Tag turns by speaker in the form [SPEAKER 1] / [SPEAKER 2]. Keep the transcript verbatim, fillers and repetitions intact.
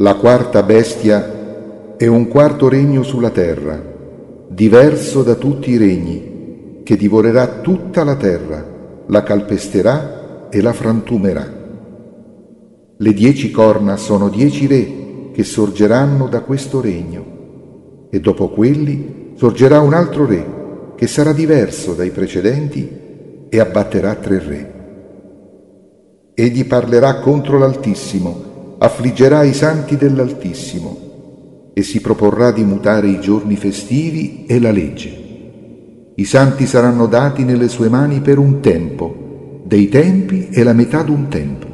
[SPEAKER 1] La quarta bestia è un quarto regno sulla terra, diverso da tutti i regni, che divorerà tutta la terra, la calpesterà e la frantumerà. Le dieci corna sono dieci re che sorgeranno da questo regno, e dopo quelli sorgerà un altro re che sarà diverso dai precedenti e abbatterà tre re. Egli parlerà contro l'Altissimo, affliggerà i santi dell'Altissimo e si proporrà di mutare i giorni festivi e la legge. I santi saranno dati nelle sue mani per un tempo, dei tempi e la metà d'un tempo.